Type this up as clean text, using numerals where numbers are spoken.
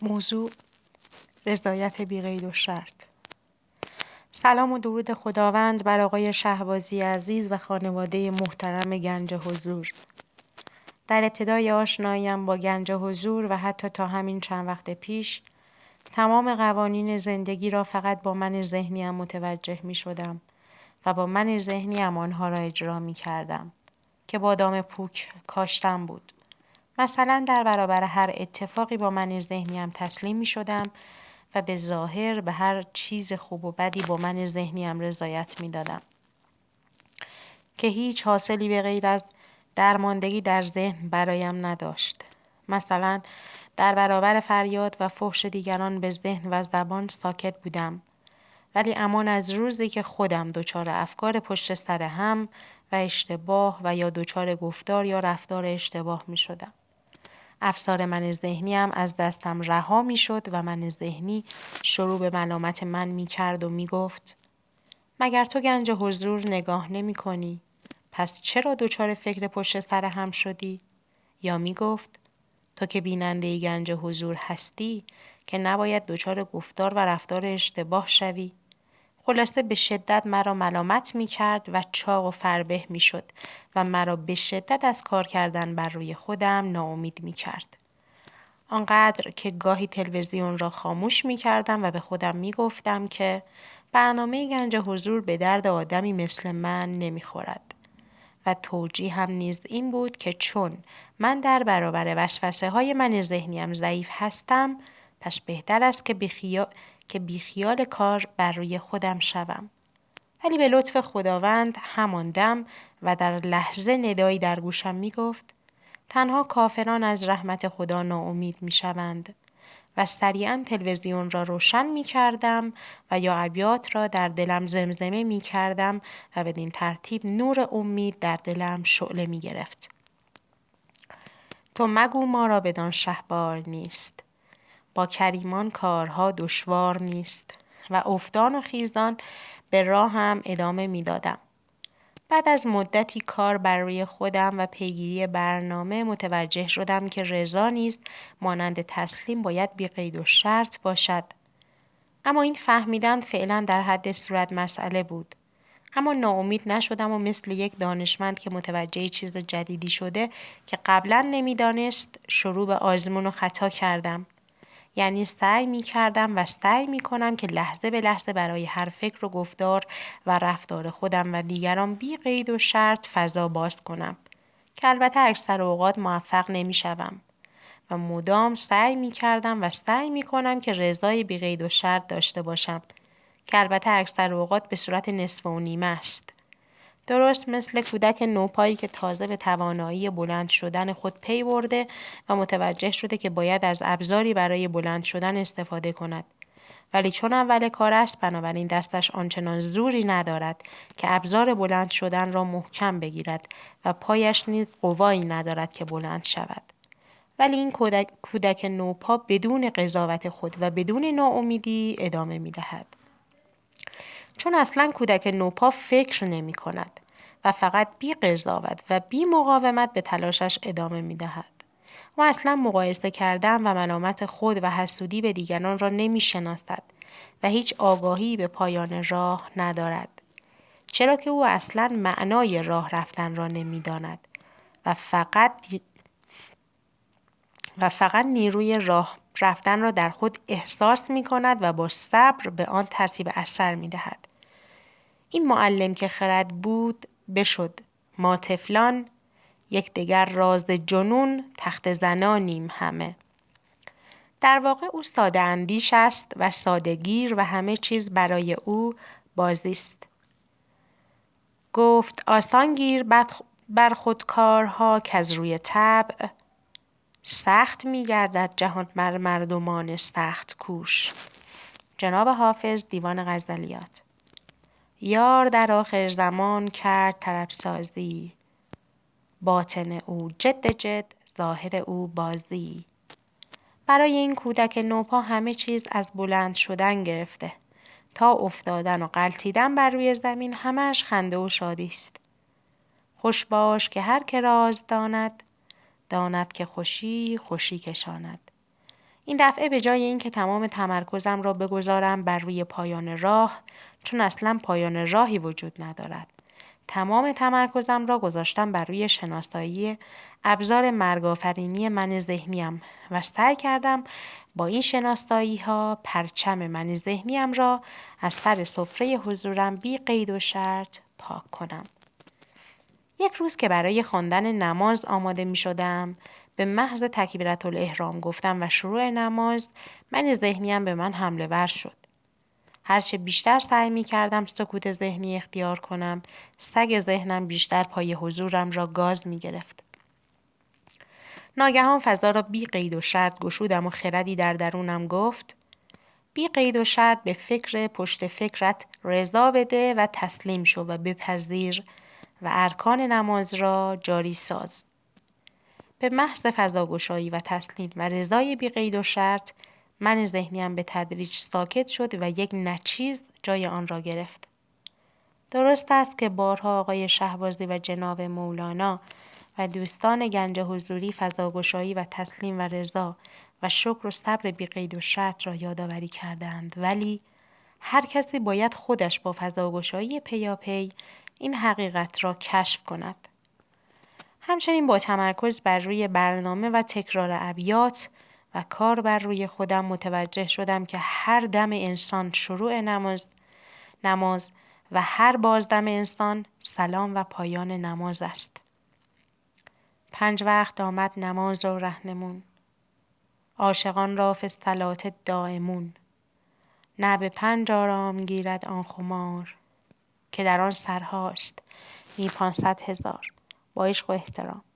موضوع رضایت بی قید و شرط. سلام و درود خداوند بر آقای شهبازی عزیز و خانواده محترم گنج حضور. در ابتدای آشناییم با گنج حضور و حتی تا همین چند وقت پیش تمام قوانین زندگی را فقط با من ذهنیم متوجه می شدم و با من ذهنیم آنها را اجرا می کردم که بادام پوک کاشتم بود. مثلا در برابر هر اتفاقی با من ذهنیم تسلیم می شدم و به ظاهر به هر چیز خوب و بدی با من ذهنیم رضایت می دادم که هیچ حاصلی به غیر از درماندگی در ذهن برایم نداشت. مثلا در برابر فریاد و فحش دیگران به ذهن و زبان ساکت بودم، ولی امان از روزی که خودم دچار افکار پشت سر هم و اشتباه و یا دچار گفتار یا رفتار اشتباه می شدم. افسار من ذهنیم از دستم رها می شد و من ذهنی شروع به ملامت من می کرد و می گفت مگر تو گنج حضور نگاه نمی کنی؟ پس چرا دچار فکر پشت سر هم شدی؟ یا می گفت تو که بیننده گنج حضور هستی که نباید دچار گفتار و رفتار اشتباه شوی؟ خلاصه به شدت مرا ملامت می کرد و چاق و فربه می شد و مرا به شدت از کار کردن بر روی خودم ناامید می کرد. آنقدر که گاهی تلویزیون را خاموش می کردم و به خودم می گفتم که برنامه گنج حضور به درد آدمی مثل من نمی خورد. و توجیه هم نیز این بود که چون من در برابر وسوسه های من ذهنیم ضعیف هستم، پس بهتر است که بیخیال کار بر روی خودم شوم. ولی به لطف خداوند همان دم و در لحظه ندایی در گوشم می گفت تنها کافران از رحمت خدا ناامید می شوند و سریعا تلویزیون را روشن می کردم و یا ابیات را در دلم زمزمه می کردم و بدین ترتیب نور امید در دلم شعله می گرفت. تو مگو ما را بدان شهبار نیست، با کریمان کارها دشوار نیست و افتان و خیزان به راه هم ادامه می دادم. بعد از مدتی کار بر روی خودم و پیگیری برنامه متوجه شدم که رضا نیز مانند تسلیم باید بی قید و شرط باشد. اما این فهمیدن فعلا در حد صورت مسئله بود. اما ناامید نشدم و مثل یک دانشمند که متوجه چیز جدیدی شده که قبلا نمیدانست شروع به آزمون و خطا کردم. یعنی سعی می کردم و سعی می کنم که لحظه به لحظه برای هر فکر و گفتار و رفتار خودم و دیگران بی قید و شرط فضا باز کنم که البته اکثر اوقات موفق نمی شوم و مدام سعی می کردم و سعی می کنم که رضای بی قید و شرط داشته باشم که البته اکثر اوقات به صورت نصف و نیمه است. درست مثل کودک نوپایی که تازه به توانایی بلند شدن خود پی برده و متوجه شده که باید از ابزاری برای بلند شدن استفاده کند. ولی چون اول کار است بنابراین دستش آنچنان زوری ندارد که ابزار بلند شدن را محکم بگیرد و پایش نیز قوایی ندارد که بلند شود. ولی این کودک نوپا بدون قضاوت خود و بدون ناامیدی ادامه می دهد. چون اصلا کودک نوپا فکر نمی کند و فقط بی قضاوت و بی مقاومت به تلاشش ادامه می دهد. و اصلا مقایسه کردن و ملامت خود و حسودی به دیگران را نمی شناسد و هیچ آگاهی به پایان راه ندارد. چرا که او اصلا معنای راه رفتن را نمی داند و فقط نیروی راه رفتن را در خود احساس می کند و با صبر به آن ترتیب اثر می دهد. این معلم که خرد بود بشد ما طفلان یکدیگر راز جنون تخت زنانیم همه. در واقع او ساده اندیش است و ساده‌گیر و همه چیز برای او بازی است. گفت آسان گیر بر خود کارها که از روی طبع سخت می گردد جهان بر مردمان سخت کوش. جناب حافظ دیوان غزلیات. یار در آخر زمان کرد طرب سازی، باطن او جد ظاهر او بازی. برای این کودک نوپا همه چیز از بلند شدن گرفته تا افتادن و غلتیدن بر روی زمین همش خنده و شادی است. خوش باش که هر که راز داند، داند که خوشی خوشی کشاند. این دفعه به جای اینکه تمام تمرکزم را بگذارم بر روی پایان راه، چون اصلا پایان راهی وجود ندارد، تمام تمرکزم را گذاشتم بر روی شناسایی ابزار مرگ‌آفرینی من ذهنیم و سعی کردم با این شناسایی ها پرچم من ذهنیم را از سر سفره حضورم بی قید و شرط پاک کنم. یک روز که برای خواندن نماز آماده می شدم، به محض تکبیرة الاحرام گفتم و شروع نماز، من ذهنیم به من حمله ور شد. هرچه بیشتر سعی می کردم سکوت ذهنی اختیار کنم، سگ ذهنم بیشتر پای حضورم را گاز می گرفت. ناگهان فضا را بی قید و شرط گشودم و خردی در درونم گفت: بی قید و شرط به فکر پشت فکرت رضا بده و تسلیم شو و بپذیر و ارکان نماز را جاری ساز. به محض فضاگشایی و تسلیم و رضای بی قید و شرط، من ذهنیم به تدریج ساکت شد و یک نچیز جای آن را گرفت. درست است که بارها آقای شهبازی و جناب مولانا و دوستان گنج حضوری فضاگشایی و تسلیم و رضا و شکر و صبر بی قید و شرط را یادآوری کردند، ولی هر کسی باید خودش با فضاگشایی پیاپی این حقیقت را کشف کند. همچنین با تمرکز بر روی برنامه و تکرار ابیات و کار بر روی خودم متوجه شدم که هر دم انسان شروع نماز و هر بازدم انسان سلام و پایان نماز است. 5 وقت آمد نماز را رهنمون، عاشقان را فی الصلاة دائمون. نه به 5 آرام گیرد آن خمار، که در آن سرهاست نی 500,000. با عشق و احترام.